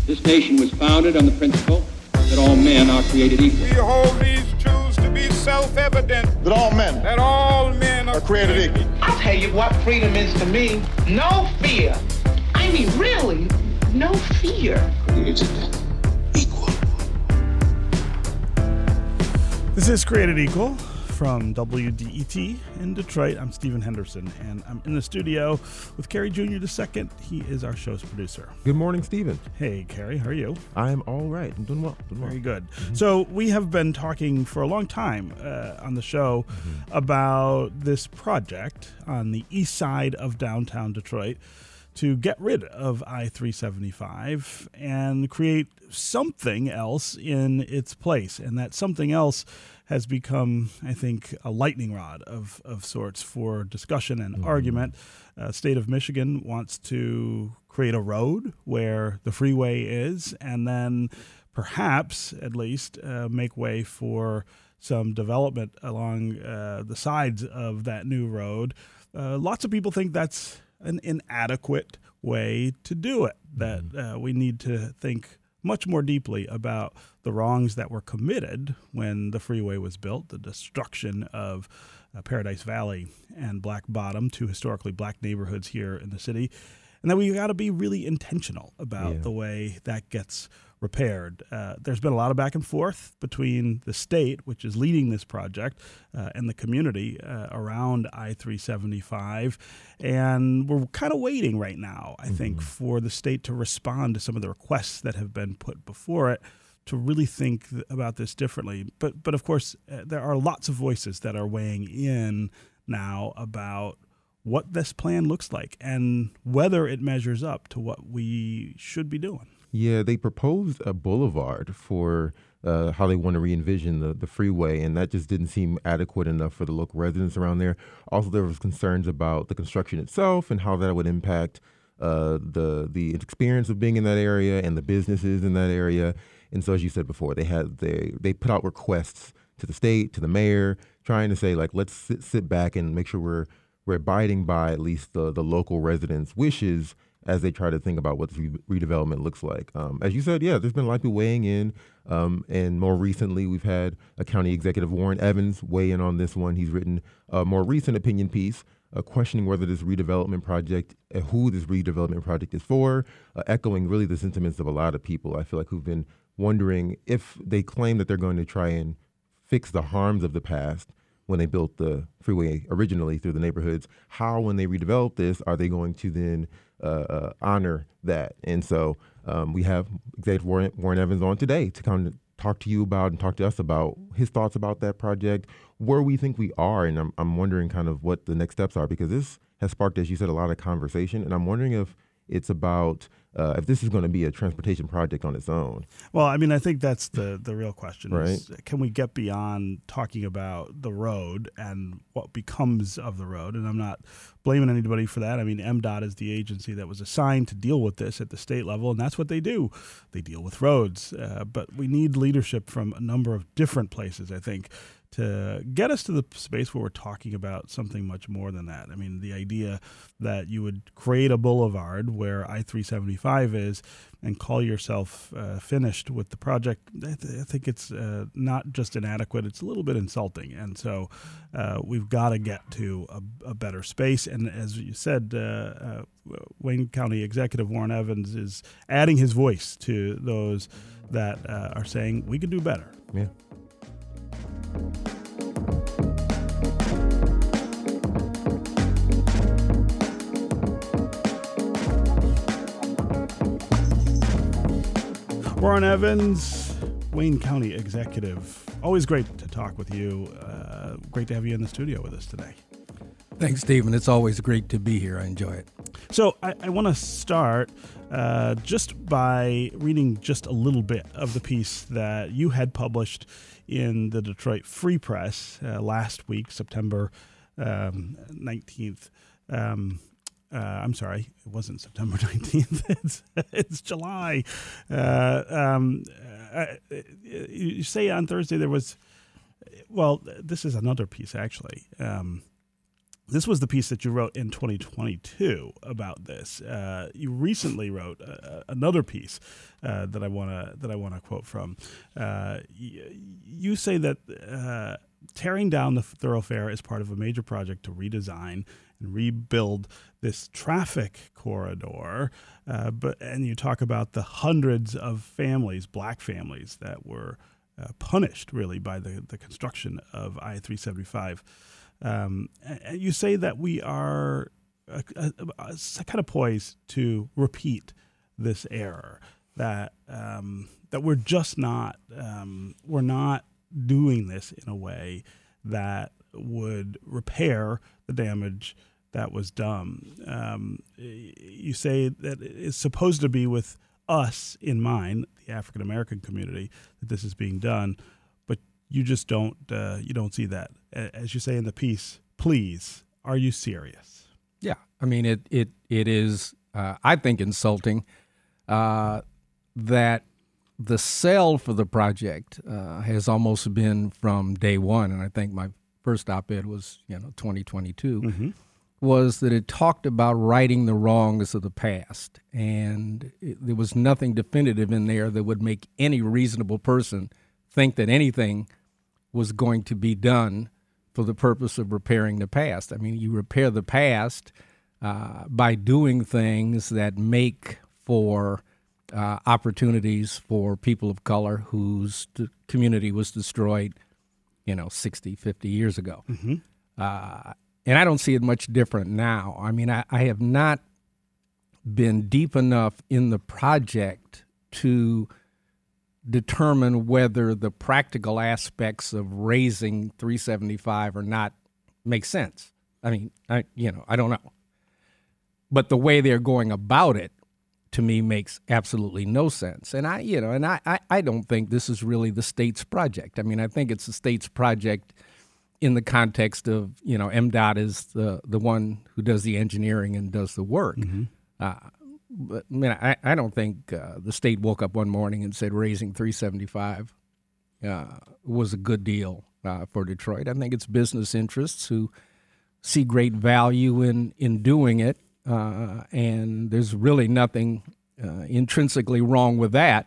This nation was founded on the principle that all men are created equal. We hold these truths to be self-evident. That all men are created equal. I'll tell you what freedom is to me. No fear. I mean, really, no fear. Created equal. This is Created Equal from WDET in Detroit. I'm Stephen Henderson, and I'm in the studio with Kerry Jr. II. He is our show's producer. Good morning, Stephen. Hey, Kerry, how are you? I'm all right. I'm doing well. Very good. Mm-hmm. So we have been talking for a long time on the show about this project on the east side of downtown Detroit to get rid of I-375 and create something else in its place. And that something else has become, I think, a lightning rod of sorts for discussion and argument. State of Michigan wants to create a road where the freeway is, and then perhaps, at least, make way for some development along the sides of that new road. Lots of people think that's an inadequate way to do it, that we need to think much more deeply about the wrongs that were committed when the freeway was built, the destruction of Paradise Valley and Black Bottom, two historically black neighborhoods here in the city, and that we got to be really intentional about the way that gets repaired. There's been a lot of back and forth between the state, which is leading this project, and the community around I-375. And we're kind of waiting right now, I think, for the state to respond to some of the requests that have been put before it to really think about this differently. But of course, there are lots of voices that are weighing in now about what this plan looks like and whether it measures up to what we should be doing. Yeah, they proposed a boulevard for how they want to re-envision the freeway, and that just didn't seem adequate enough for the local residents around there. Also, there was concerns about the construction itself and how that would impact the experience of being in that area and the businesses in that area. And so, as you said before, they put out requests to the state, to the mayor, trying to say, like, let's sit back and make sure we're abiding by at least the local residents' wishes as they try to think about what redevelopment looks like. As you said, there's been a lot of people weighing in. And more recently, we've had a county executive, Warren Evans, weigh in on this one. He's written a more recent opinion piece questioning whether this redevelopment project, who this redevelopment project is for, echoing really the sentiments of a lot of people, I feel like, who've been wondering if they claim that they're going to try and fix the harms of the past when they built the freeway originally through the neighborhoods, how, when they redevelop this, are they going to then honor that? And so we have Executive Warren Evans on today to kind of talk to you about and talk to us about his thoughts about that project, where we think we are. And I'm wondering kind of what the next steps are, because this has sparked, as you said, a lot of conversation. And I'm wondering if it's about if this is going to be a transportation project on its own. Well, I mean, I think that's the real question. Right. Is, can we get beyond talking about the road and what becomes of the road? And I'm not blaming anybody for that. I mean, MDOT is the agency that was assigned to deal with this at the state level, and that's what they do. They deal with roads. But we need leadership from a number of different places, I think, to get us to the space where we're talking about something much more than that. I mean, the idea that you would create a boulevard where I-375 is and call yourself finished with the project, I think it's not just inadequate, it's a little bit insulting. And so we've got to get to a better space. And as you said, Wayne County Executive Warren Evans is adding his voice to those that are saying we can do better. Yeah. Warren Evans, Wayne County Executive. Always great to talk with you. Great to have you in the studio with us today. Thanks, Stephen. It's always great to be here. I enjoy it. So I want to start just by reading just a little bit of the piece that you had published in the Detroit Free Press last week, September 19th. I'm sorry, it wasn't September 19th. It's July. You say on Thursday there was, well, this is another piece, actually. This was the piece that you wrote in 2022 about this. You recently wrote another piece that I want to quote from. You say that tearing down the thoroughfare is part of a major project to redesign and rebuild this traffic corridor. And you talk about the hundreds of families, black families, that were punished really by the construction of I-375. And you say that we are kind of poised to repeat this error, that we're just not we're not doing this in a way that would repair the damage that was done. You say that it's supposed to be with us in mind, the African American community, that this is being done, but you just don't see that. As you say in the piece, please, are you serious? Yeah, I mean it is. I think insulting that the sell for the project has almost been from day one, and I think my first op-ed was 2022. Was that it talked about righting the wrongs of the past, and there was nothing definitive in there that would make any reasonable person think that anything was going to be done for the purpose of repairing the past. I mean, you repair the past by doing things that make for opportunities for people of color whose community was destroyed, 60, 50 years ago. And I don't see it much different now. I mean, I have not been deep enough in the project to determine whether the practical aspects of raising 375 or not make sense. I mean, I don't know. But the way they're going about it, to me, makes absolutely no sense. And I don't think this is really the state's project. I mean, I think it's the state's project in the context of, MDOT is the one who does the engineering and does the work. But I mean, I don't think the state woke up one morning and said raising 375 was a good deal for Detroit. I think it's business interests who see great value in doing it, and there's really nothing intrinsically wrong with that.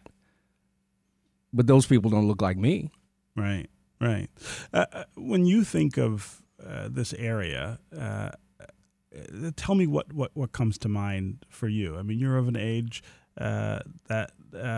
But those people don't look like me. Right. Right. When you think of this area, tell me what comes to mind for you. I mean, you're of an age that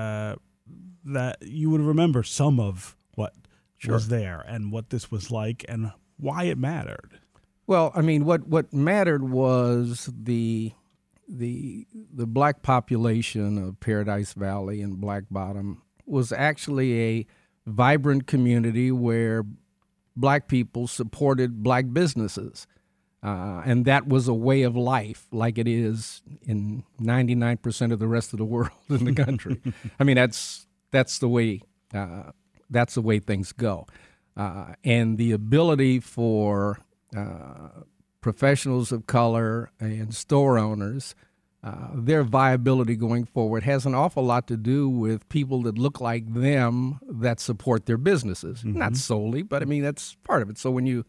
you would remember some of what was there and what this was like and why it mattered. Well, I mean, what mattered was the black population of Paradise Valley and Black Bottom was actually a vibrant community where black people supported black businesses. And that was a way of life like it is in 99% of the rest of the world in the country. I mean, that's the way things go. And the ability for professionals of color and store owners, their viability going forward has an awful lot to do with people that look like them that support their businesses. Not solely, but I mean, that's part of it. So when you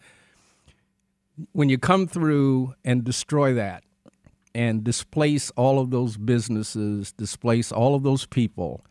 come through and destroy that and displace all of those businesses, displace all of those people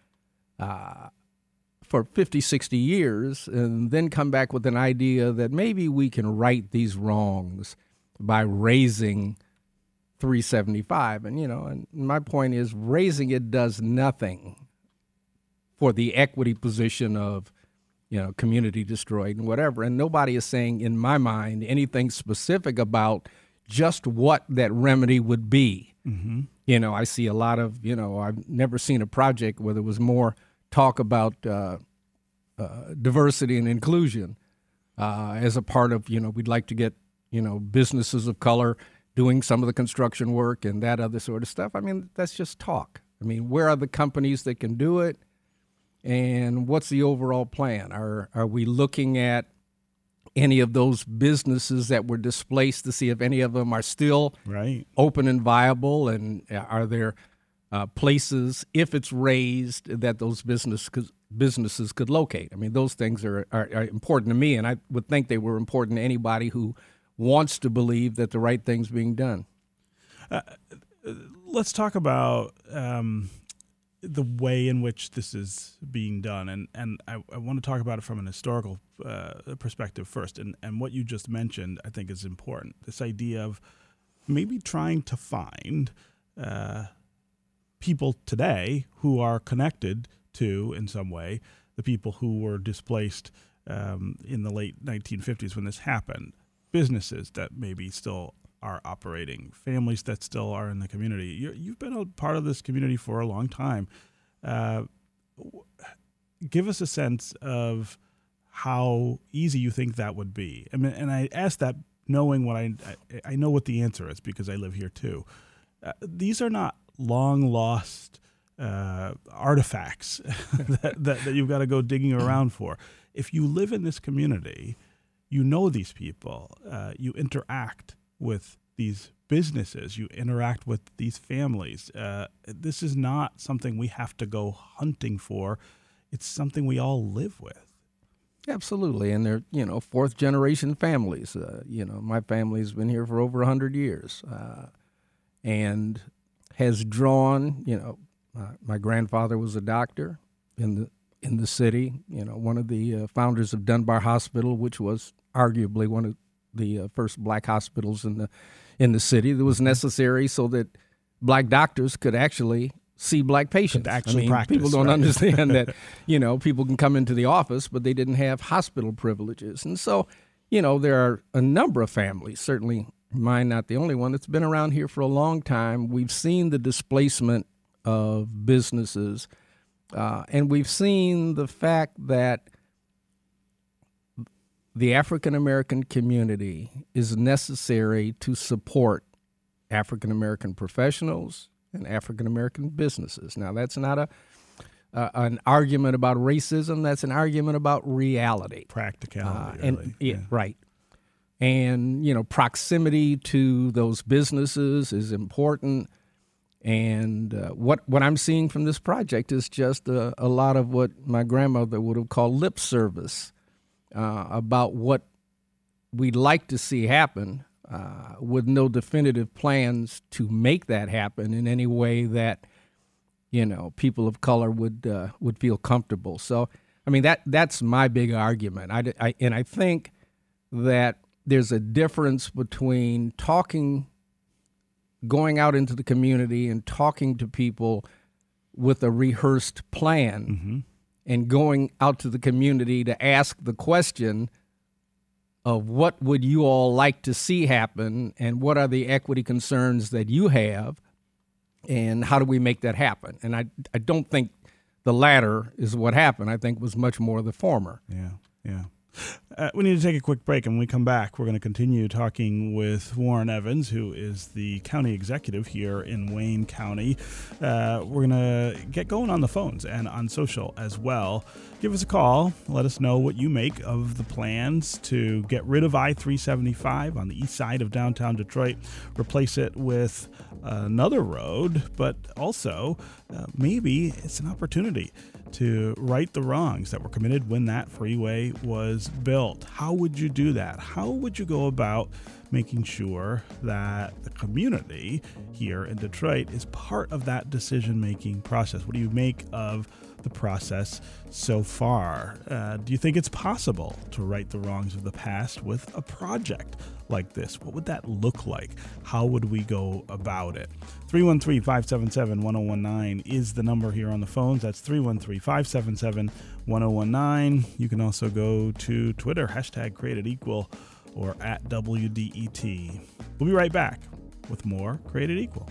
for 50, 60 years, and then come back with an idea that maybe we can right these wrongs by raising 375. And my point is raising it does nothing for the equity position of, community destroyed and whatever. And nobody is saying, in my mind, anything specific about just what that remedy would be. I see a lot of, I've never seen a project where there was more talk about diversity and inclusion as a part of, we'd like to get, businesses of color doing some of the construction work and that other sort of stuff. I mean, that's just talk. I mean, where are the companies that can do it? And what's the overall plan? Are we looking at any of those businesses that were displaced to see if any of them are still open and viable? And are there places, if it's raised, that those businesses could locate? I mean, those things are important to me, and I would think they were important to anybody who wants to believe that the right thing's being done. Let's talk about the way in which this is being done, and I want to talk about it from an historical perspective first. And what you just mentioned, I think, is important. This idea of maybe trying to find people today who are connected to, in some way, the people who were displaced in the late 1950s when this happened, businesses that maybe still are operating, families that still are in the community. You've been a part of this community for a long time. Give us a sense of how easy you think that would be. I mean, and I ask that knowing what I know what the answer is because I live here too. These are not long lost artifacts that you've got to go digging around for. If you live in this community, you know these people, you interact with these businesses, you interact with these families. This is not something we have to go hunting for. It's something we all live with. Absolutely, and they're fourth generation families. My family's been here for over 100 years, and has drawn. My grandfather was a doctor in the city. One of the founders of Dunbar Hospital, which was arguably one of the first black hospitals in the city. That was necessary so that black doctors could actually see black patients. Practice. People don't understand that, people can come into the office, but they didn't have hospital privileges. And so, there are a number of families, certainly mine not the only one, that's been around here for a long time. We've seen the displacement of businesses, and we've seen the fact that the African-American community is necessary to support African-American professionals and African-American businesses. Now, that's not an argument about racism. That's an argument about reality. Practicality, really. Right. And, proximity to those businesses is important. And what I'm seeing from this project is just a lot of what my grandmother would have called lip service about what we'd like to see happen, with no definitive plans to make that happen in any way that people of color would feel comfortable. So, I mean, that's my big argument. I think that there's a difference between going out into the community and talking to people with a rehearsed plan, and going out to the community to ask the question of what would you all like to see happen, and what are the equity concerns that you have, and how do we make that happen? And I don't think the latter is what happened. I think it was much more the former. Yeah. We need to take a quick break, and when we come back, we're going to continue talking with Warren Evans, who is the county executive here in Wayne County. We're going to get going on the phones and on social as well. Give us a call. Let us know what you make of the plans to get rid of I-375 on the east side of downtown Detroit, replace it with another road, but also maybe it's an opportunity to right the wrongs that were committed when that freeway was built. How would you do that? How would you go about making sure that the community here in Detroit is part of that decision-making process? What do you make of the process so far? Do you think it's possible to right the wrongs of the past with a project like this? What would that look like? How would we go about it? 313-577-1019 is the number here on the phones. That's 313-577-1019. You can also go to Twitter, #CreatedEqual, or @WDET. We'll be right back with more Created Equal.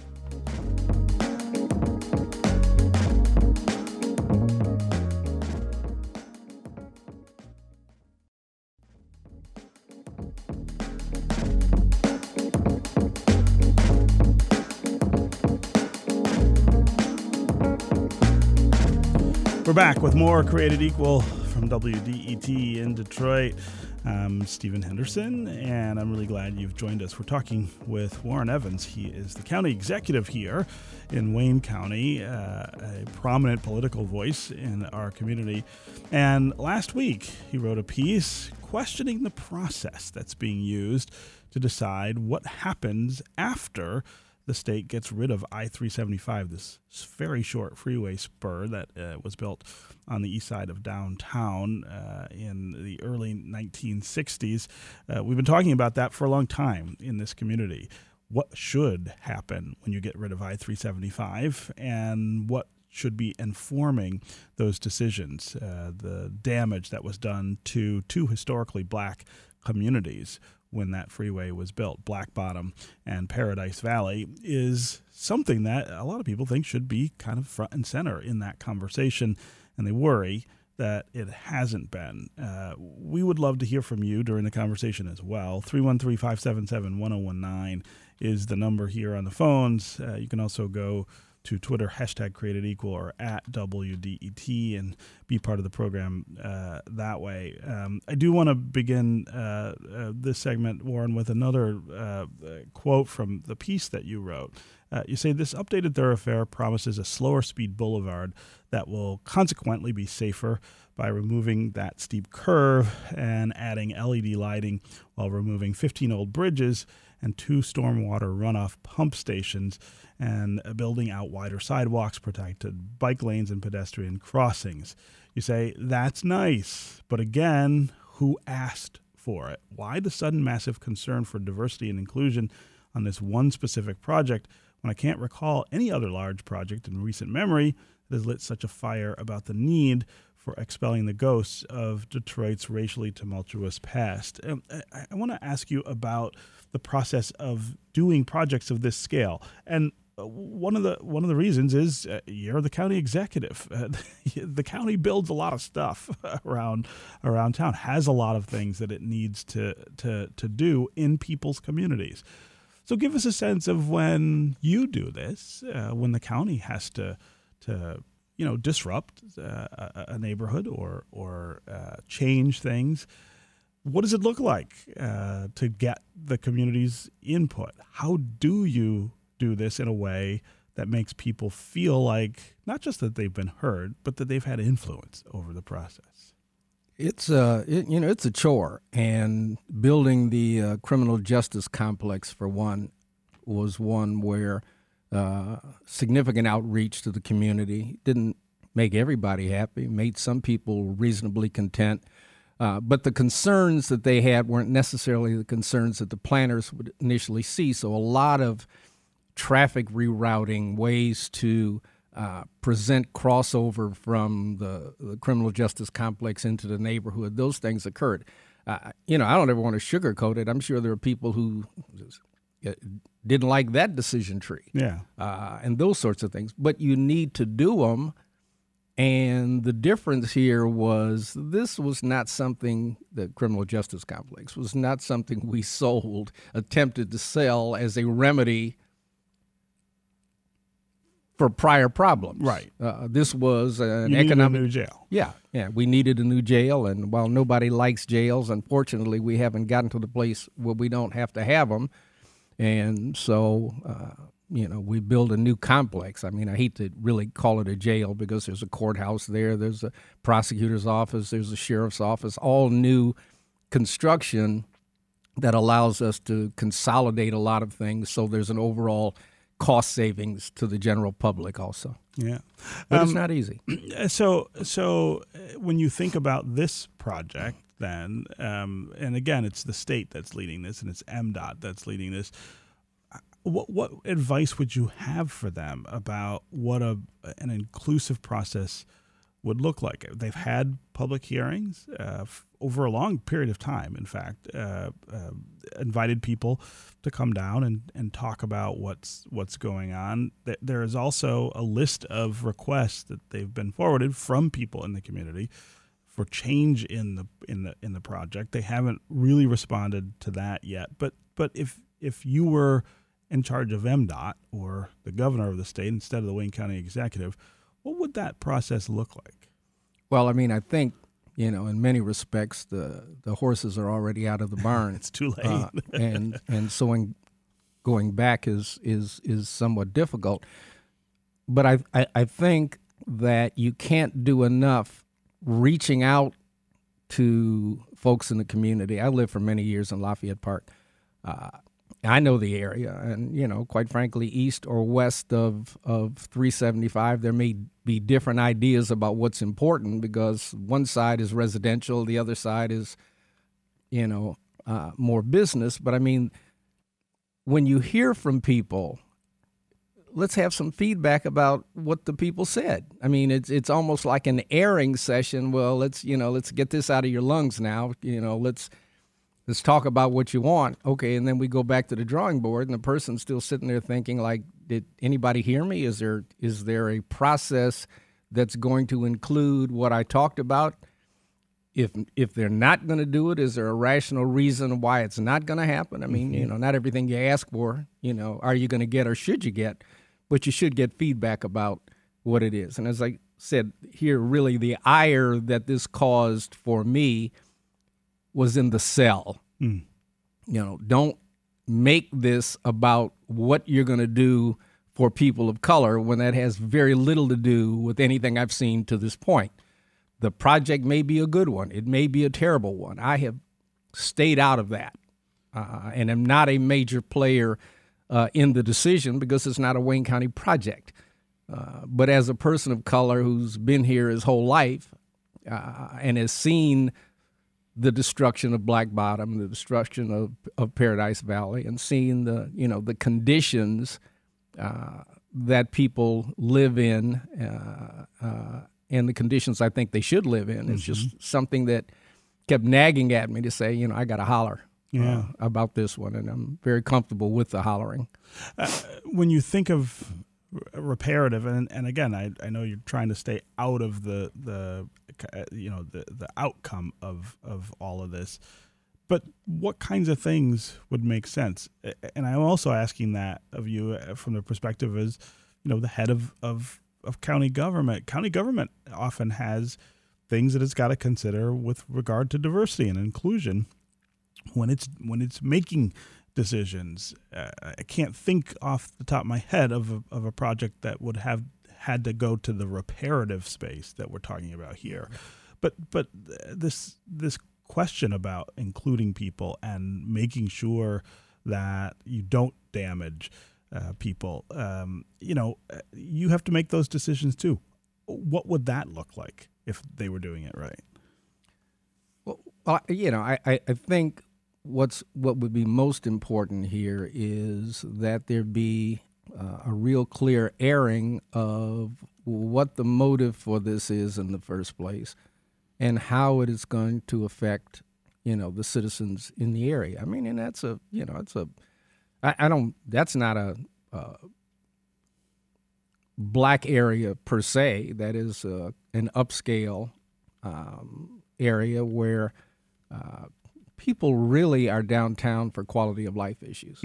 We're back with more Created Equal from WDET in Detroit. I'm Stephen Henderson, and I'm really glad you've joined us. We're talking with Warren Evans. He is the county executive here in Wayne County, a prominent political voice in our community. And last week, he wrote a piece questioning the process that's being used to to decide what happens after the state gets rid of I-375, this very short freeway spur that was built on the east side of downtown in the early 1960s. We've been talking about that for a long time in this community. What should happen when you get rid of I-375, and what should be informing those decisions? The damage that was done to two historically black communities when that freeway was built, Black Bottom and Paradise Valley, is something that a lot of people think should be kind of front and center in that conversation, and they worry that it hasn't been. We would love to hear from you during the conversation as well. 313-577-1019 is the number here on the phones. You can also go to Twitter, #CreatedEqual or @WDET, and be part of the program that way. I do want to begin this segment, Warren, with another quote from the piece that you wrote. You say, this updated thoroughfare promises a slower speed boulevard that will consequently be safer by removing that steep curve and adding LED lighting while removing 15 old bridges and 2 stormwater runoff pump stations and building out wider sidewalks, protected bike lanes, and pedestrian crossings. You say, that's nice, but again, who asked for it? Why the sudden massive concern for diversity and inclusion on this one specific project when I can't recall any other large project in recent memory that has lit such a fire about the need for expelling the ghosts of Detroit's racially tumultuous past? I want to ask you about the process of doing projects of this scale. And one of the reasons is you're the county executive. The county builds a lot of stuff around town, has a lot of things that it needs to do in people's communities. So give us a sense of when you do this, when the county has to disrupt a neighborhood or change things. What does it look like to get the community's input? How do you do this in a way that makes people feel like not just that they've been heard, but that they've had influence over the process? It's a chore, and building the criminal justice complex, for one, was one where significant outreach to the community didn't make everybody happy, made some people reasonably content. But the concerns that they had weren't necessarily the concerns that the planners would initially see. So a lot of traffic rerouting, ways to present crossover from the criminal justice complex into the neighborhood, those things occurred. I don't ever want to sugarcoat it. I'm sure there are people who didn't like that decision tree, and those sorts of things. But you need to do them. And the difference here was this was not something, the criminal justice complex was not something we attempted to sell as a remedy for prior problems. Right. This was an you economic. A new jail. Yeah. We needed a new jail. And while nobody likes jails, unfortunately, we haven't gotten to the place where we don't have to have them. And so, we build a new complex. I mean, I hate to really call it a jail because there's a courthouse there, there's a prosecutor's office, there's a sheriff's office, all new construction that allows us to consolidate a lot of things so there's an overall cost savings to the general public also. Yeah. But it's not easy. So when you think about this project then, and again, it's the state that's leading this and it's MDOT that's leading this, what advice would you have for them about what an inclusive process would look like? They've had public hearings over a long period of time, in fact, invited people to come down and talk about what's going on. There is also a list of requests that they've been forwarded from people in the community for change in the project. They haven't really responded to that yet. But if you were in charge of MDOT or the governor of the state instead of the Wayne County executive, what would that process look like? Well, I mean, I think, in many respects, the horses are already out of the barn. It's too late. and so going back is somewhat difficult. But I think that you can't do enough reaching out to folks in the community. I lived for many years in Lafayette Park. I know the area, and quite frankly, east or west of 375, there may be different ideas about what's important because one side is residential, the other side is, more business. But I mean, when you hear from people, let's have some feedback about what the people said. I mean, it's almost like an airing session. Well, let's get this out of your lungs now. Let's talk about what you want. Okay, and then we go back to the drawing board, and the person's still sitting there thinking, like, did anybody hear me? Is there a process that's going to include what I talked about? If they're not going to do it, is there a rational reason why it's not going to happen? I mean, not everything you ask for, are you going to get or should you get? But you should get feedback about what it is. And as I said here, really the ire that this caused for me was in the cell. Don't make this about what you're going to do for people of color when that has very little to do with anything I've seen to this point. The project may be a good one. It may be a terrible one. I have stayed out of that and am not a major player in the decision because it's not a Wayne County project. But as a person of color who's been here his whole life and has seen the destruction of Black Bottom, the destruction of Paradise Valley, and seeing the conditions that people live in and the conditions I think they should live in. It's just something that kept nagging at me to say, I got to holler about this one, and I'm very comfortable with the hollering. When you think of reparative, and again, I know you're trying to stay out of the outcome of all of this, but what kinds of things would make sense? And I'm also asking that of you from the perspective as the head of county government. County government often has things that it's got to consider with regard to diversity and inclusion when it's making decisions. I can't think off the top of my head of a project that would have had to go to the reparative space that we're talking about here. But this question about including people and making sure that you don't damage people, you have to make those decisions too. What would that look like if they were doing it right? Well, I think what would be most important here is that there be a real clear airing of what the motive for this is in the first place and how it is going to affect, the citizens in the area. I mean, and that's that's not a black area per se. That is an upscale area where people really are downtown for quality of life issues.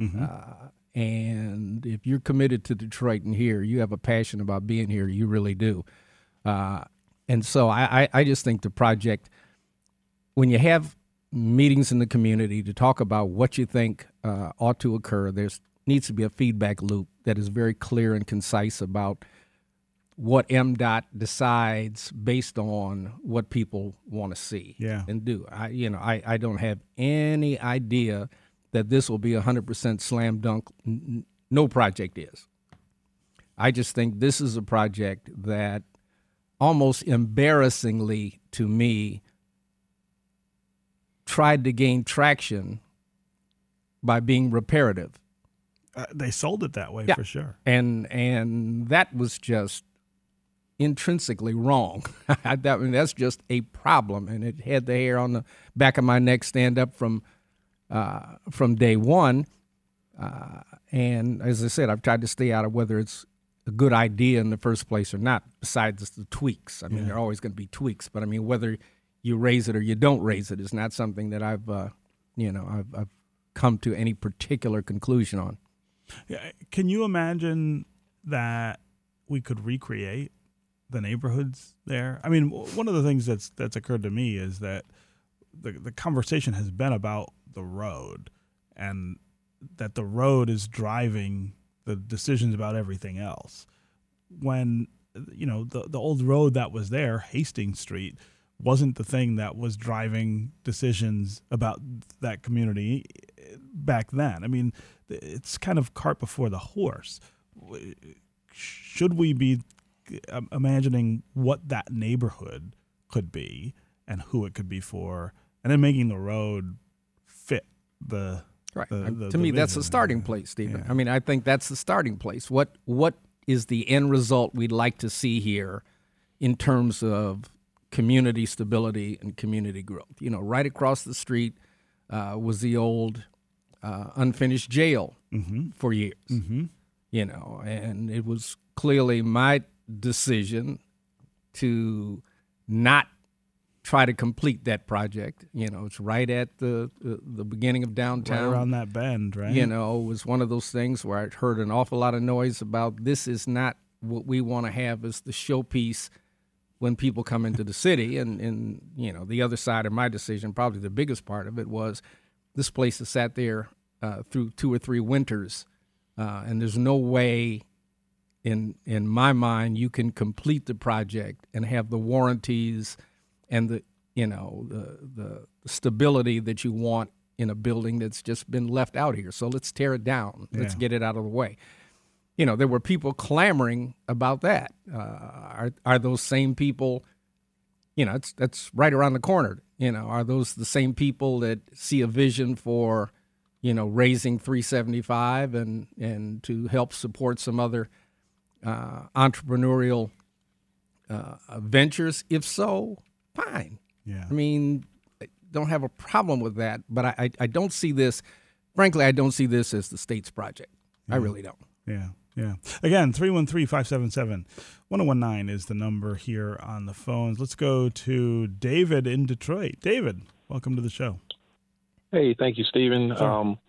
And if you're committed to Detroit and here, you have a passion about being here, you really do. And so I just think the project, when you have meetings in the community to talk about what you think ought to occur, there needs to be a feedback loop that is very clear and concise about what MDOT decides based on what people want to see and do. I don't have any idea that this will be 100% slam dunk. No project is. I just think this is a project that almost embarrassingly to me tried to gain traction by being reparative. They sold it that way for sure. And that was just intrinsically wrong. That's just a problem, and it had the hair on the back of my neck stand up from day one. And as I said, I've tried to stay out of whether it's a good idea in the first place or not, besides the tweaks. I mean, there are always going to be tweaks, but I mean, whether you raise it or you don't raise it is not something that I've come to any particular conclusion on. Can you imagine that we could recreate the neighborhoods there? I mean, one of the things that's occurred to me is that the conversation has been about the road, and that the road is driving the decisions about everything else. When the old road that was there, Hastings Street, wasn't the thing that was driving decisions about that community back then. I mean, it's kind of cart before the horse. Should we be imagining what that neighborhood could be and who it could be for, and then making the road fit the right? The to me, that's vision. the starting place, Stephen. Yeah. I mean, I think that's the starting place. What is the end result we'd like to see here in terms of community stability and community growth? You know, right across the street was the old unfinished jail for years. You know, and it was clearly my decision to not try to complete that project. You know, it's right at the beginning of downtown. Right around that bend, right? You know, it was one of those things where I heard an awful lot of noise about this is not what we want to have as the showpiece when people come into the city. And, you know, the other side of my decision, probably the biggest part of it, was this place has sat there through 2 or 3 winters, and there's no way in my mind you can complete the project and have the warranties and the stability that you want in a building that's just been left out here. So let's tear it down. Let's get it out of the way. You know, there were people clamoring about that. Are those same people? You know, that's right around the corner. You know, are those the same people that see a vision for, you know, raising 375 and to help support some other entrepreneurial ventures? If so, fine. Yeah. I mean, I don't have a problem with that, but I don't see this, frankly, I don't see this as the state's project. I really don't. Yeah. Yeah. Again, 313-577-1019 is the number here on the phones. Let's go to David in Detroit. David, welcome to the show. Hey, thank you, Stephen. Sure.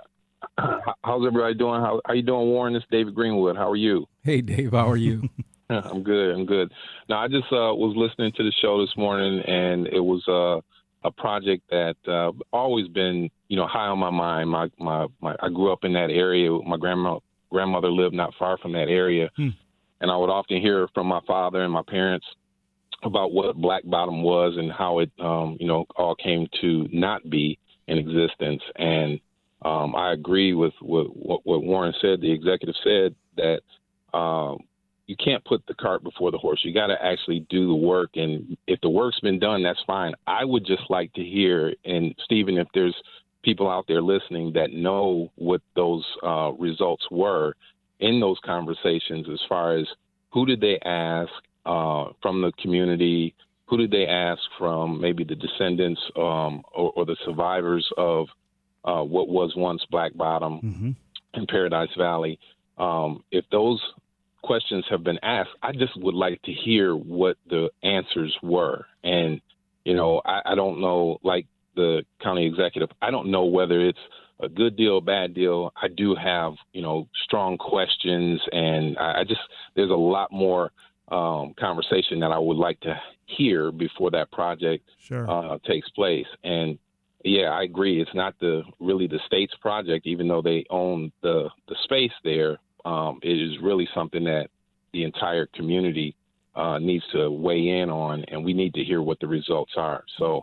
How's everybody doing? How you doing, Warren? This is David Greenwood. How are you? Hey, Dave, how are you? I'm good. Now, I just was listening to the show this morning, and it was a project that always been, you know, high on my mind. I grew up in that area. My grandmother lived not far from that area, and I would often hear from my father and my parents about what Black Bottom was and how it, all came to not be in existence. And I agree with what Warren said. The executive said that you can't put the cart before the horse. You got to actually do the work. And if the work's been done, that's fine. I would just like to hear, and Stephen, if there's people out there listening that know what those results were in those conversations, as far as who did they ask from the community, who did they ask from maybe the descendants or the survivors of what was once Black Bottom and Paradise Valley. If those questions have been asked, I just would like to hear what the answers were. And, you know, I don't know, like the county executive, I don't know whether it's a good deal, bad deal. I do have, you know, strong questions, and there's a lot more conversation that I would like to hear before that project takes place. And yeah, I agree. It's not really the state's project, even though they own the space there. It is really something that the entire community needs to weigh in on, and we need to hear what the results are. So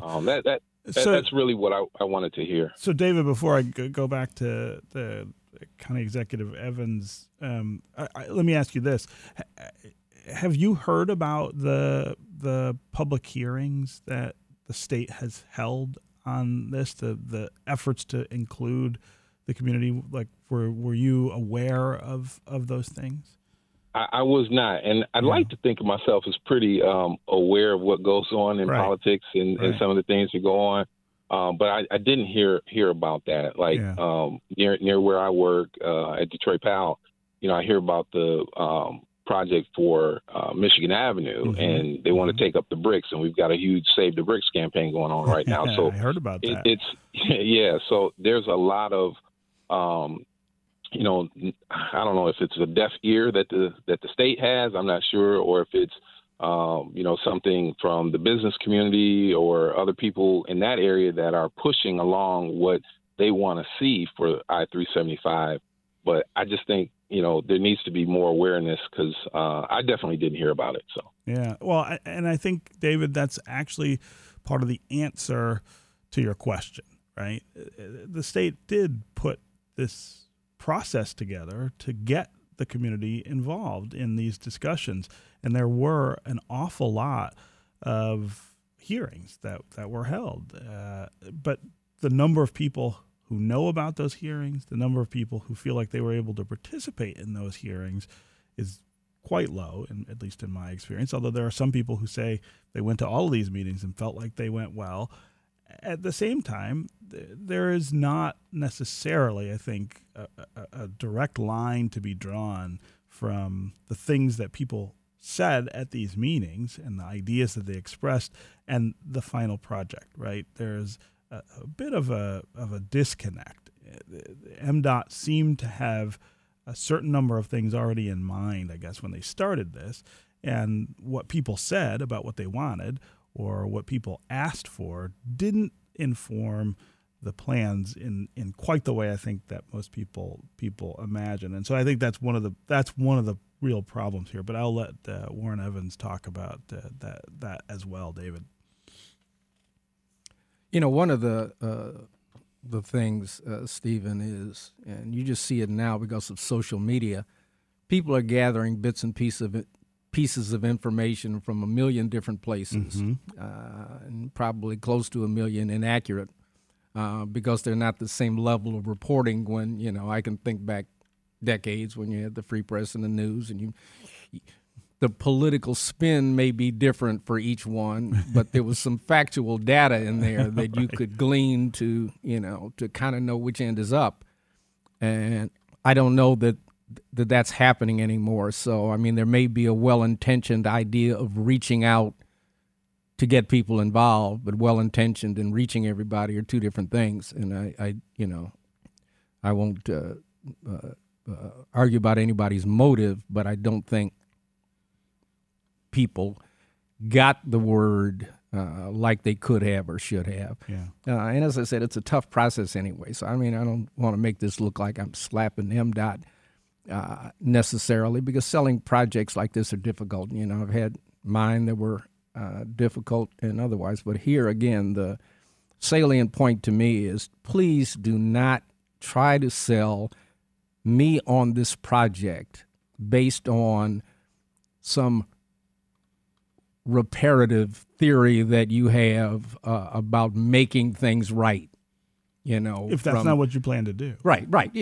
that's really what I wanted to hear. So, David, before I go back to the County Executive Evans, let me ask you this. Have you heard about the public hearings that the state has held on this, the efforts to include the community? Like, were you aware of those things? I was not, and I'd like to think of myself as pretty aware of what goes on in politics and some of the things that go on, but I didn't hear about that. Like near where I work at Detroit Powell, you know, I hear about the project for Michigan Avenue, and they want to take up the bricks, and we've got a huge Save the Bricks campaign going on right now. So I heard about that. So there's a lot of you know, I don't know if it's a deaf ear that the state has. I'm not sure, or if it's you know, something from the business community or other people in that area that are pushing along what they want to see for I-375. But I just think there needs to be more awareness because I definitely didn't hear about it. So yeah, well, and I think, David, that's actually part of the answer to your question, right? The state did put this process together to get the community involved in these discussions, and there were an awful lot of hearings that were held, but the number of people who know about those hearings, the number of people who feel like they were able to participate in those hearings is quite low, at least in my experience, although there are some people who say they went to all of these meetings and felt like they went well. At the same time, there is not necessarily, I think, a direct line to be drawn from the things that people said at these meetings and the ideas that they expressed and the final project, right? There's a bit of a disconnect. MDOT seemed to have a certain number of things already in mind, I guess, when they started this, and what people said about what they wanted or what people asked for didn't inform the plans in quite the way I think that most people imagine. And so I think that's one of the real problems here. But I'll let Warren Evans talk about that as well, David. One of the things, Stephen, is, and you just see it now because of social media, people are gathering bits and pieces of information from a million different places, and probably close to a million inaccurate, because they're not the same level of reporting. When I can think back decades when you had the free press and the news, and the political spin may be different for each one, but there was some factual data in there that you could glean to kind of know which end is up. And I don't know that's happening anymore. So, I mean, there may be a well-intentioned idea of reaching out to get people involved, but well-intentioned and reaching everybody are two different things. And I won't argue about anybody's motive, but I don't think people got the word like they could have or should have. Yeah. And as I said, it's a tough process anyway. So, I mean, I don't want to make this look like I'm slapping MDOT necessarily, because selling projects like this are difficult. I've had mine that were difficult and otherwise. But here, again, the salient point to me is please do not try to sell me on this project based on some reparative theory that you have about making things right. If that's not what you plan to do. Right, yeah,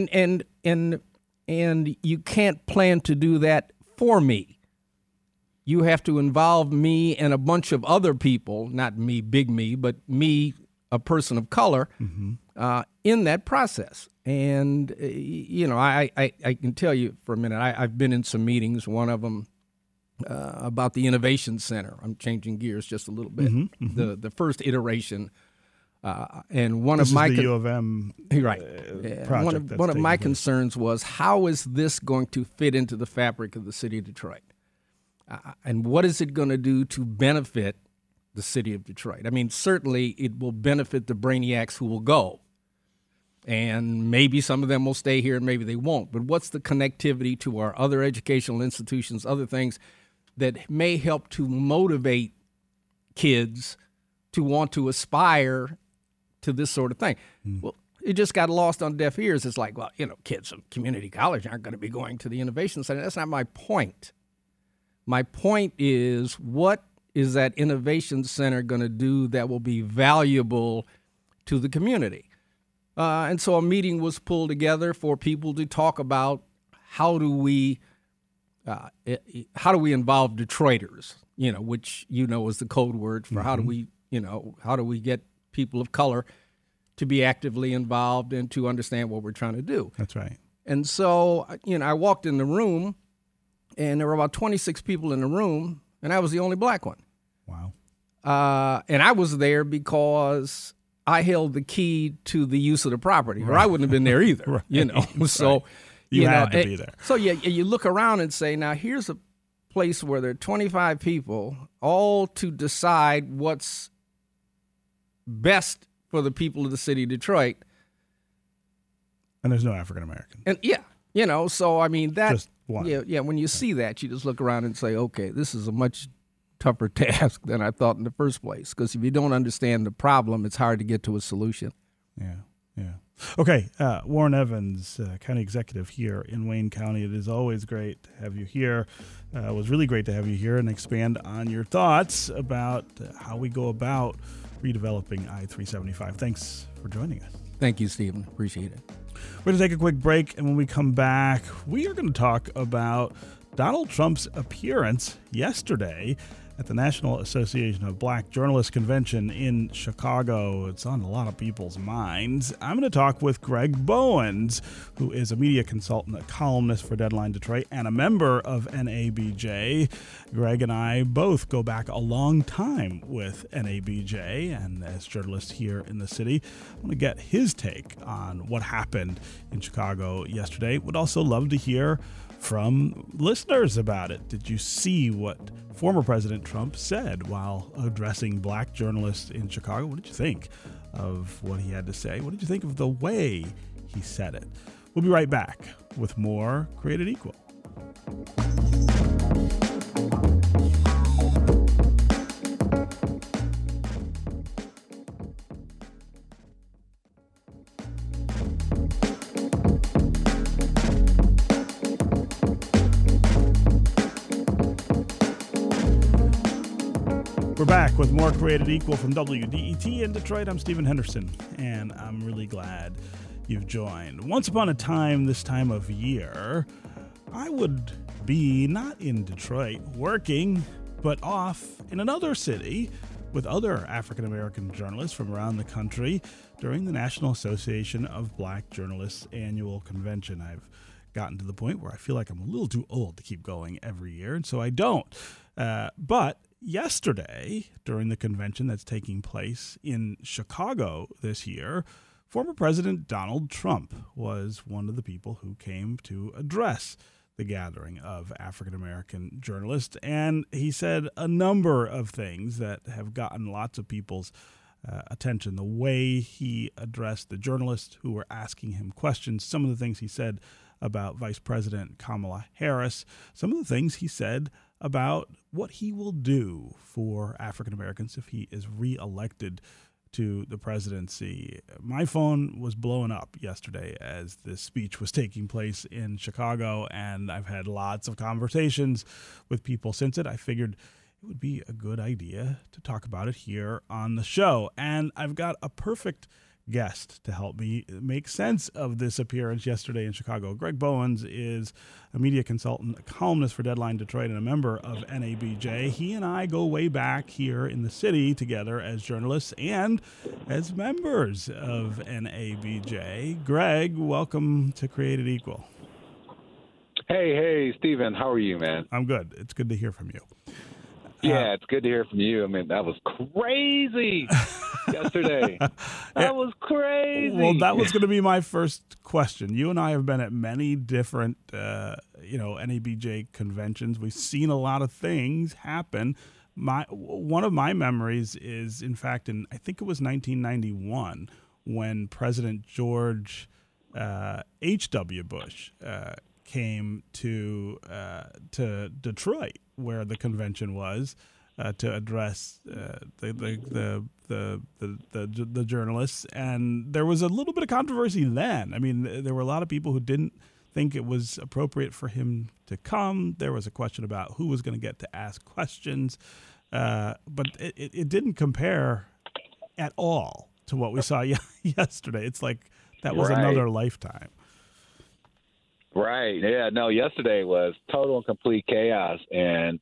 and you can't plan to do that for me. You have to involve me and a bunch of other people, not me, big me, but me, a person of color, in that process. And, I can tell you for a minute, I've been in some meetings, one of them about the Innovation Center. I'm changing gears just a little bit. The first iteration. And one this of my is the U of M project. One of my concerns was, how is this going to fit into the fabric of the city of Detroit, and what is it going to do to benefit the city of Detroit? I mean, certainly it will benefit the brainiacs who will go, and maybe some of them will stay here and maybe they won't. But what's the connectivity to our other educational institutions, other things that may help to motivate kids to want to aspire to this sort of thing? Well, it just got lost on deaf ears. It's like, well, kids from community college aren't going to be going to the Innovation Center. That's not my point. My point is, what is that Innovation Center going to do that will be valuable to the community? And so a meeting was pulled together for people to talk about how do we involve Detroiters, which is the code word for how do we get people of color to be actively involved and to understand what we're trying to do. That's right. And so, I walked in the room, and there were about 26 people in the room, and I was the only black one. Wow. And I was there because I held the key to the use of the property, or I wouldn't have been there either. Right. So right. You had to be there. So you look around and say, now here's a place where there are 25 people, all to decide what's best for the people of the city of Detroit. And there's no African American. And So I mean that. Just one. Yeah. When you see that, you just look around and say, okay, this is a much tougher task than I thought in the first place. Because if you don't understand the problem, it's hard to get to a solution. Yeah. Okay, Warren Evans, County Executive here in Wayne County. It is always great to have you here. It was really great to have you here and expand on your thoughts about how we go about redeveloping I-375. Thanks for joining us. Thank you, Stephen. Appreciate it. We're going to take a quick break, and when we come back, we are going to talk about Donald Trump's appearance yesterday at the National Association of Black Journalists Convention in Chicago. It's on a lot of people's minds. I'm going to talk with Greg Bowens, who is a media consultant, a columnist for Deadline Detroit, and a member of NABJ. Greg and I both go back a long time with NABJ, and as journalists here in the city, I want to get his take on what happened in Chicago yesterday. Would also love to hear from listeners about it. Did you see what former President Trump said while addressing black journalists in Chicago? What did you think of what he had to say? What did you think of the way he said it? We'll be right back with more Created Equal. We're back with more Created Equal from WDET in Detroit. I'm Stephen Henderson, and I'm really glad you've joined. Once upon a time, this time of year, I would be not in Detroit working, but off in another city with other African-American journalists from around the country during the National Association of Black Journalists annual convention. I've gotten to the point where I feel like I'm a little too old to keep going every year, and so I don't. But yesterday, during the convention that's taking place in Chicago this year, former President Donald Trump was one of the people who came to address the gathering of African-American journalists. And he said a number of things that have gotten lots of people's attention. The way he addressed the journalists who were asking him questions, some of the things he said about Vice President Kamala Harris, some of the things he said about what he will do for African Americans if he is reelected to the presidency. My phone was blowing up yesterday as this speech was taking place in Chicago, and I've had lots of conversations with people since it. I figured it would be a good idea to talk about it here on the show, and I've got a perfect guest to help me make sense of this appearance yesterday in Chicago. Greg Bowens is a media consultant, a columnist for Deadline Detroit, and a member of NABJ. He and I go way back here in the city together as journalists and as members of NABJ. Greg, welcome to Created Equal. Hey, Stephen, how are you, man? I'm good. It's good to hear from you. Yeah, it's good to hear from you. I mean, that was crazy yesterday. That was crazy. Well, that was going to be my first question. You and I have been at many different, NABJ conventions. We've seen a lot of things happen. One of my memories is, in fact, I think it was 1991 when President George H.W. Bush came to Detroit, where the convention was, to address the journalists, and there was a little bit of controversy then. I mean, there were a lot of people who didn't think it was appropriate for him to come. There was a question about who was going to get to ask questions, but it didn't compare at all to what we saw yesterday. It's like that was another lifetime. Right. Yeah. No, yesterday was total and complete chaos. And,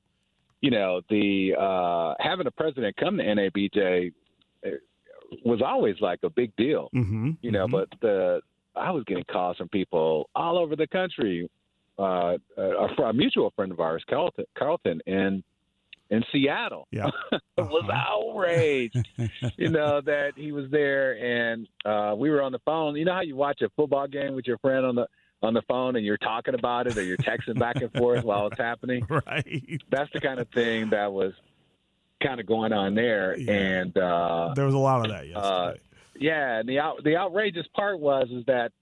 the having a president come to NABJ was always like a big deal, but I was getting calls from people all over the country. A mutual friend of ours, Carlton in Seattle, was outraged, that he was there. And we were on the phone. You know how you watch a football game with your friend on the phone and you're talking about it or you're texting back and forth while it's happening? Right. That's the kind of thing that was kind of going on there. Yeah. And there was a lot of that yesterday. And the outrageous part is that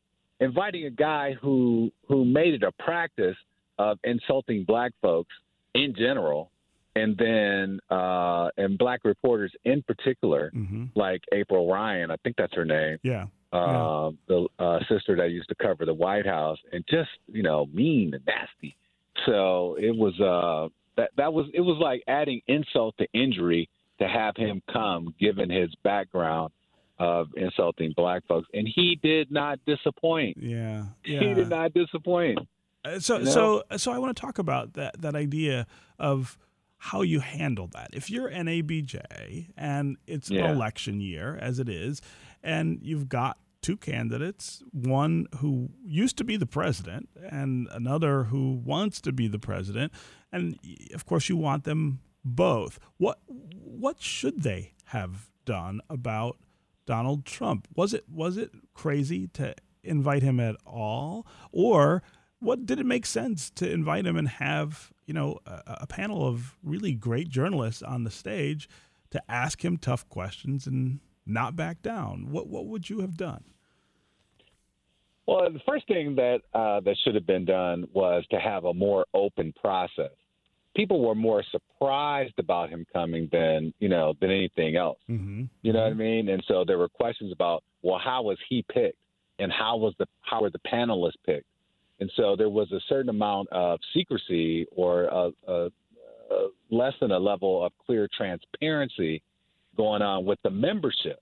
inviting a guy who made it a practice of insulting black folks in general, and then and black reporters in particular, like April Ryan, I think that's her name. Yeah. The sister that used to cover the White House, and just, mean and nasty. So it was it was like adding insult to injury to have him come, given his background of insulting black folks, and he did not disappoint. Yeah. He did not disappoint. So I want to talk about that idea of how you handle that. If you're NABJ and it's election year, as it is, and you've got two candidates, one who used to be the president and another who wants to be the president, and of course you want them both. What should they have done about Donald Trump? Was it crazy to invite him at all, or what did it make sense to invite him and have a panel of really great journalists on the stage to ask him tough questions and not back down? What would you have done? Well, the first thing that should have been done was to have a more open process. People were more surprised about him coming than anything else. Mm-hmm. You know what I mean? And so there were questions about, well, how was he picked, and how were the panelists picked? And so there was a certain amount of secrecy, or less than a level of clear transparency going on with the membership,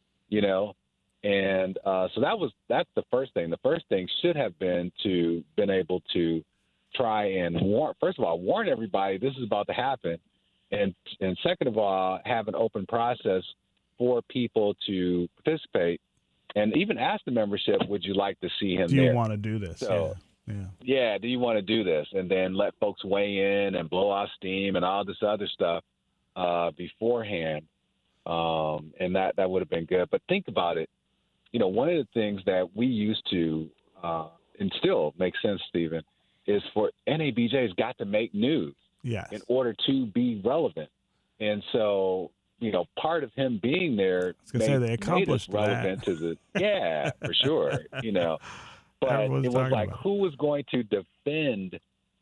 And so that's the first thing. The first thing should have been able to try and warn everybody this is about to happen, and second of all, have an open process for people to participate, and even ask the membership, would you like to see him? Do you want to do this? So, yeah. Do you want to do this? And then let folks weigh in and blow off steam and all this other stuff beforehand, and that would have been good. But think about it. One of the things that we used to, and still makes sense, Stephen, is for NABJ's got to make news in order to be relevant. And so, part of him being there they accomplished made us relevant to the for sure, But Everyone's it was like, about who was going to defend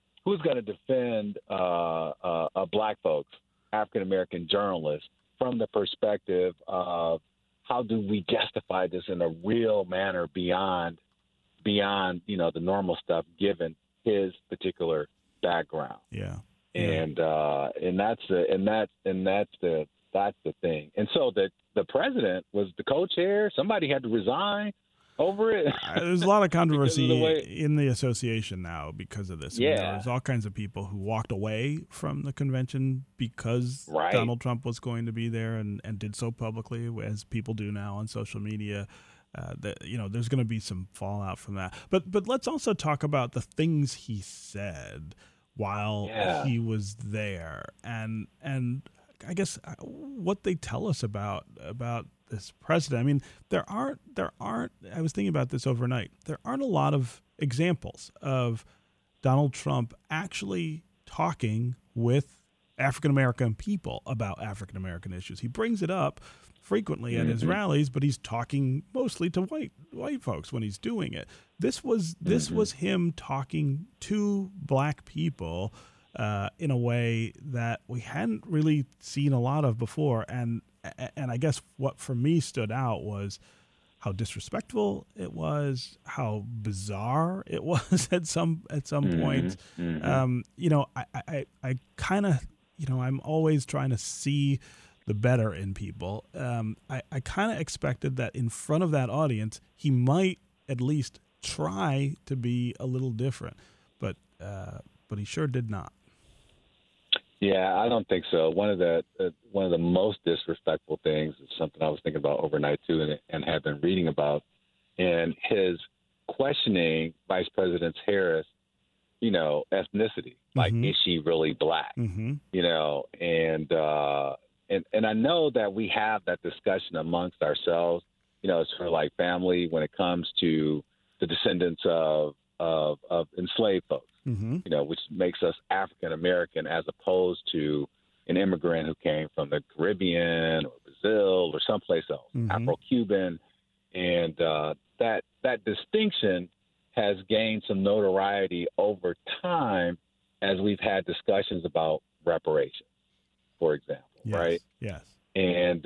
black folks, African American journalists, from the perspective of how do we justify this in a real manner beyond the normal stuff, given his particular background. Yeah. And that's the thing. And so the president was the co-chair. Somebody had to resign over it. There's a lot of controversy in the association now because of this. Yeah. There's all kinds of people who walked away from the convention because Donald Trump was going to be there and did so publicly, as people do now on social media. There's going to be some fallout from that. But let's also talk about the things he said while he was there, and I guess what they tell us about this president. I mean, there aren't. I was thinking about this overnight. There aren't a lot of examples of Donald Trump actually talking with African American people about African American issues. He brings it up frequently at his rallies, but he's talking mostly to white folks when he's doing it. This was him talking to black people in a way that we hadn't really seen a lot of before. And I guess what for me stood out was how disrespectful it was, how bizarre it was at some point. I kind of, I'm always trying to see the better in people. I kind of expected that in front of that audience, he might at least try to be a little different, but he sure did not. Yeah, I don't think so. One of the most disrespectful things is something I was thinking about overnight too, and have been reading about, and his questioning Vice President Harris, ethnicity, like is she really black? And I know that we have that discussion amongst ourselves. It's sort of like family when it comes to the descendants of enslaved folks. Which makes us African American as opposed to an immigrant who came from the Caribbean or Brazil or someplace else, Afro-Cuban. and that distinction has gained some notoriety over time as we've had discussions about reparations, for example, right? Yes. And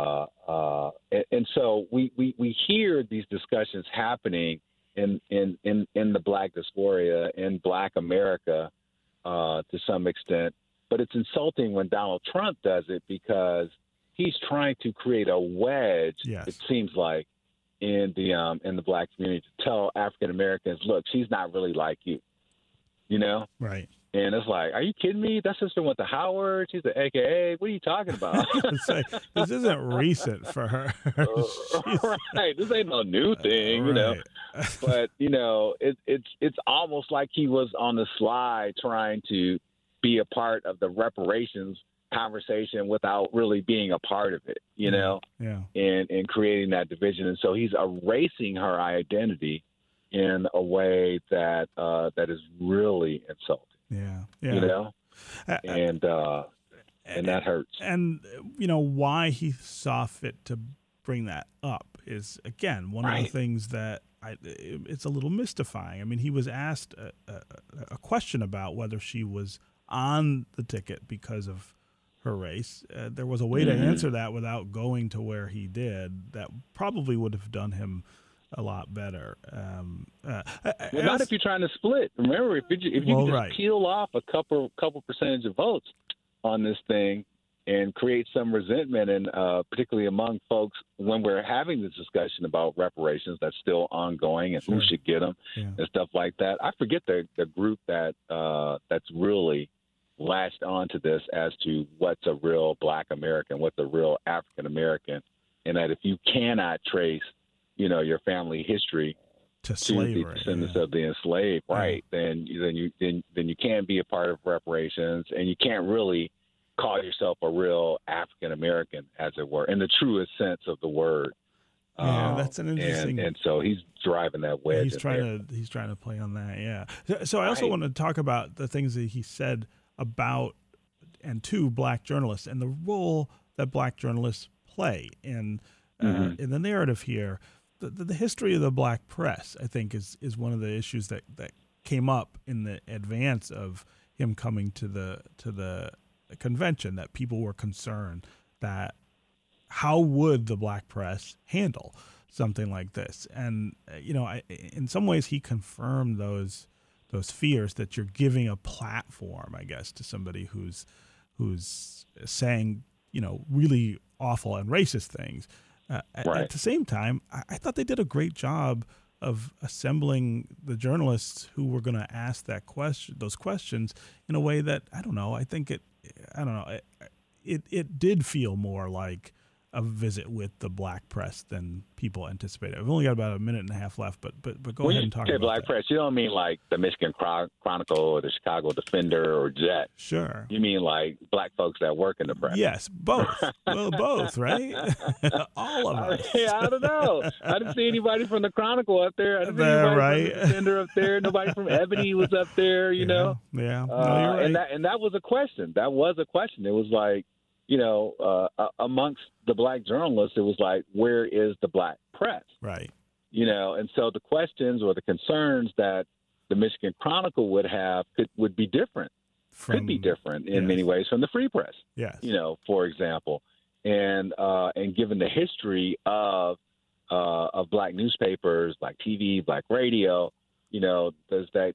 so we hear these discussions happening in the Black diaspora, in Black America, to some extent. But it's insulting when Donald Trump does it because he's trying to create a wedge. Yes. It seems like in the Black community to tell African Americans, look, she's not really like you, you know? Right. And it's like, are you kidding me? That sister went to Howard. She's an AKA. What are you talking about? This isn't recent for her. Right. This ain't no new thing, you know. But, you know, it's almost like he was on the slide trying to be a part of the reparations conversation without really being a part of it, you know, and creating that division. And so he's erasing her identity in a way that is really insulting. Yeah. You know, and that hurts. And, you know, why he saw fit to bring that up is, again, one of the things that it's a little mystifying. I mean, he was asked a question about whether she was on the ticket because of her race. There was a way to answer that without going to where he did that probably would have done him a lot better. Not if you're trying to split. Remember, if you can just peel off a couple percentage of votes on this thing and create some resentment, and particularly among folks when we're having this discussion about reparations that's still ongoing and who should get them and stuff like that. I forget the group that's really latched onto this as to what's a real Black American, what's a real African American, and that if you cannot trace, you know, your family history to slavery, the descendants of the enslaved, then you can't be a part of reparations, and you can't really call yourself a real African American, as it were, in the truest sense of the word. Yeah, that's an interesting. And so he's driving that wedge. He's trying to play on that. Yeah. So I also want to talk about the things that he said about and to Black journalists and the role that Black journalists play in the narrative here. The history of the Black press, I think, is one of the issues that came up in the advance of him coming to the convention, that people were concerned that how would the Black press handle something like this? And, you know, in some ways he confirmed those fears, that you're giving a platform, I guess, to somebody who's saying, you know, really awful and racist things. At the same time, I thought they did a great job of assembling the journalists who were going to ask those questions in a way that, I don't know, it did feel more like a visit with the Black press than people anticipated. I've only got about a minute and a half left, but go ahead and talk about Black that. press, you don't mean like the Michigan Chronicle or the Chicago Defender or Jet. Sure. You mean like Black folks that work in the press. Yes, both. Well, both, right? All of us. I don't know. I didn't see anybody from the Chronicle up there. I didn't see anybody from the Defender up there. Nobody from Ebony was up there, you know. Yeah. No, you're right. And that was a question. That was a question. It was like, you know, amongst the Black journalists, it was like, where is the Black press? Right. You know, and so the questions or the concerns that the Michigan Chronicle would have would be different, could be different in many ways from the Free Press. Yes. You know, for example, and given the history of Black newspapers, Black TV, Black radio, you know, does that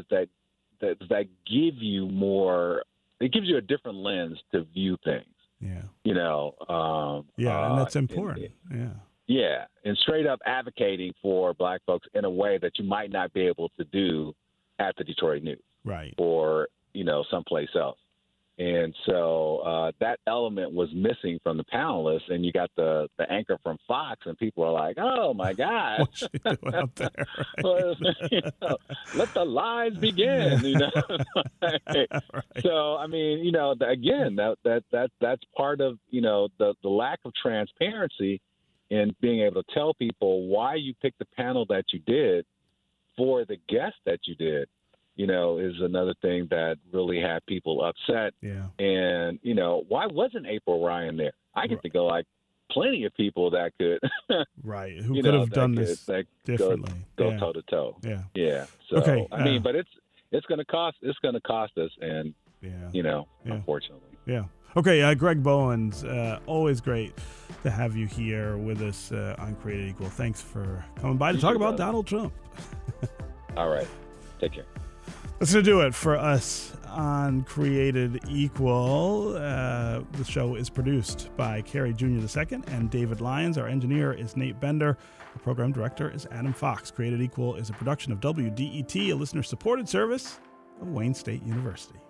give you more? It gives you a different lens to view things. Yeah. You know. And that's important. Yeah, and straight up advocating for Black folks in a way that you might not be able to do at the Detroit News, right, or, you know, someplace else. And so that element was missing from the panelists, and you got the anchor from Fox, and people are like, "Oh my God, what's she doing up there?" Right? Well, you know, let the lies begin. You know, right. So I mean, you know, again, that's part of, you know, the lack of transparency in being able to tell people why you picked the panel that you did for the guest that you did. You know, is another thing that really had people upset. Yeah. And, you know, why wasn't April Ryan there? I get to go like plenty of people that could, right, who could have done this differently, go toe to toe. Yeah. So okay, I mean, but it's going to cost us, and unfortunately. Yeah. Okay, Greg Bowens, always great to have you here with us on Created Equal. Thanks for coming by to talk about Donald Trump. All right. Take care. That's going to do it for us on Created Equal. The show is produced by Carrie Jr. II and David Lyons. Our engineer is Nate Bender. The program director is Adam Fox. Created Equal is a production of WDET, a listener-supported service of Wayne State University.